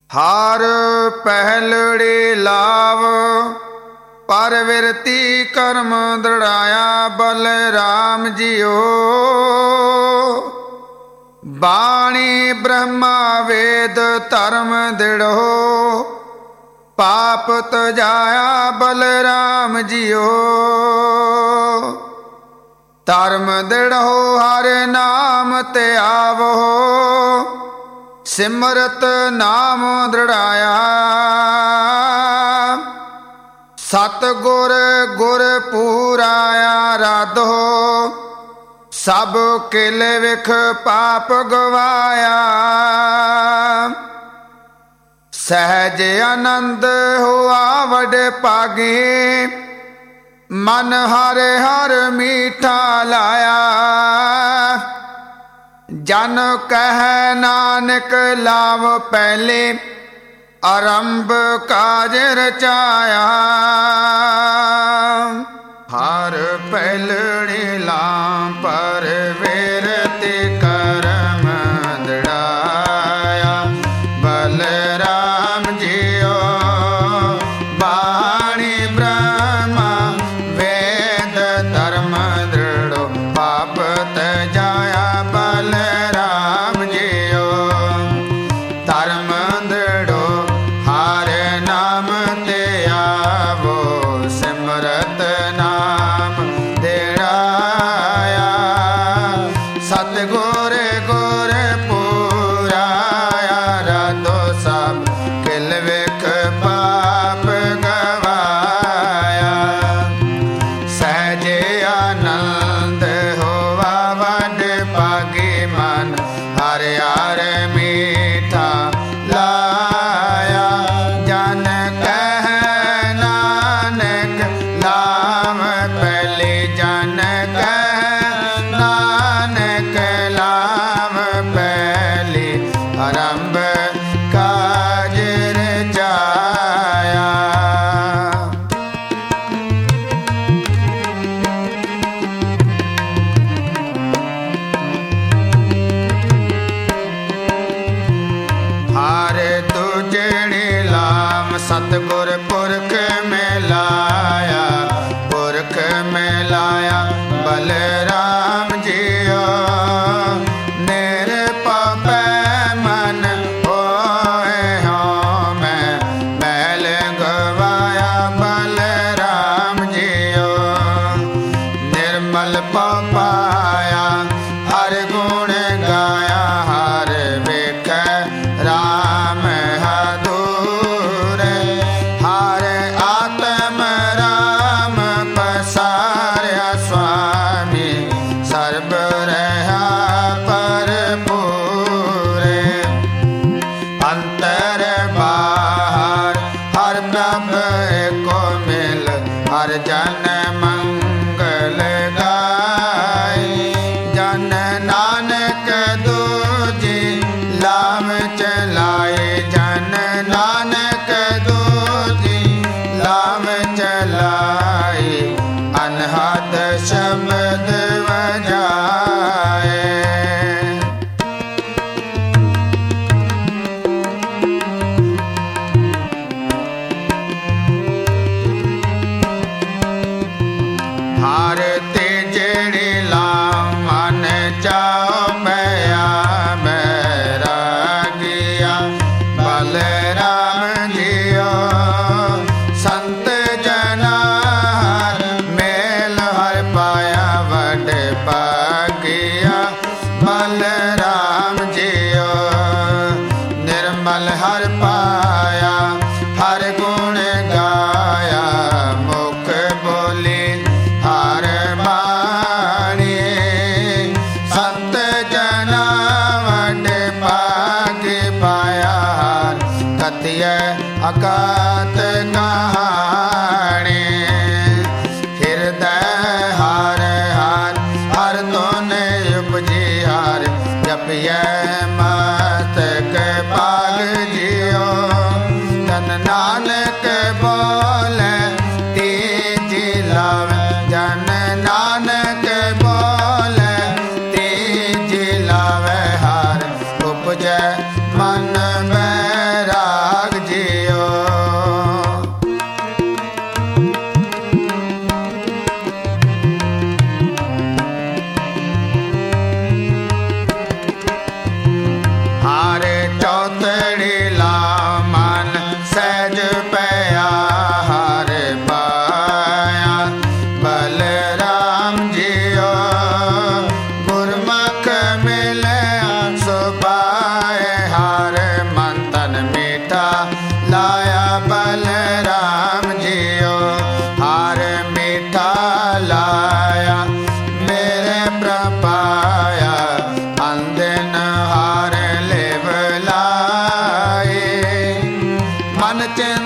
हार पहलड़ी लाव पर विरती कर्म दृढ़ाया बलराम जियो। बाणी ब्रह्मा वेद धर्म दृढ़ो पाप तजाया बलराम जियो। धर्म दृढ़ो हर नाम ते आवो सिमरत नाम दृढ़ाया। सतगुर गुर पूराया राधो सब किल विख पाप गवाया। सहज आनंद हुआ वड पागे मन हर हर मीठा लाया। जन कह नानक लाभ पहले आरंभ काज रचाया। हर पहलड़ी लाम पर विरति कर्म दृढ़ाया बलराम जियो। बाणी ब्रह्मा वेद धर्म दृढ़ो पाप तजाया बलराम जियो। धर्म दृढ़ो हर नाम ते आवो सिमरत नाम दृढ़ाया। सतगुर गुर पूराया राधो सब किल विख पाप गवाया। सहज आनंद होवा वड पागे मन हर हर मीठा लाया। जन कह नानक लाभ पहले जन कह नानक लाभ पहले आरंभ काज रचाया। हार तुझड़ी लाम सतगुर पुरख में लाया। पुरख में लाया बलराम जियो। निरपाप मन होए हो मैं मैल गवाया बलराम जियो। निर्मल पाया हर गुण गाया हर वेख राम हदूर। हर आत्म राम पसारया स्वामी सर्ब रहा भरपूर। अंतर बाहर हर प्रभ को मिल हर जन मंगल गाय। जन नानक दूजी लाम चलाए जन नानक दूजी लाम चलाए। अनहद शब्द बजाए। हार तेजड़ी लाम मन चाओ भया बैरागिया बलराम जियो। संत जना हर मेल हर पाया वड पागिया बलराम जियो। निर्मल हर पाया हर गुण गाया मुख बोली हर बाणी। संत जना वड पाग पाया कथिय अकात कहानी। हृदय हार हार हर तोने उपजी हार जपिय मस्तक पाग जियो। जन नानक बोले तेजी लावे जन नानक बोले तेजी लावे हार उपजय मन मेरा। ਲਾਇਆ ਬਲਰਾਮ ਜੀਓ ਹਾਰ ਮੀਠਾ ਲਾਇਆ ਮੇਰੇ ਪ੍ਰਪਾਇਆ ਅੰਦਨ ਹਾਰ ਲਿਵ ਲਾਏ ਮਨ ਚ